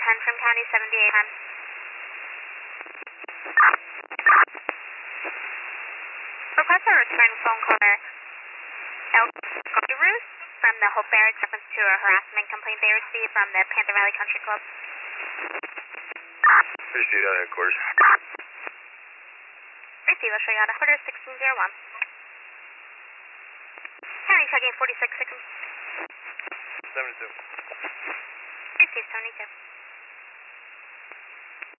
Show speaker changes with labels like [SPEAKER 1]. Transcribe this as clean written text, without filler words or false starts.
[SPEAKER 1] from County 78. Request a return phone caller El Roost from the Hope Barracks reference to a harassment complaint they received from the Panther Valley Country Club.
[SPEAKER 2] Receive that headquarters.
[SPEAKER 1] Receive, I'll show you out of order 1601. County checking 46 seconds.
[SPEAKER 2] 72.
[SPEAKER 1] Receive 72.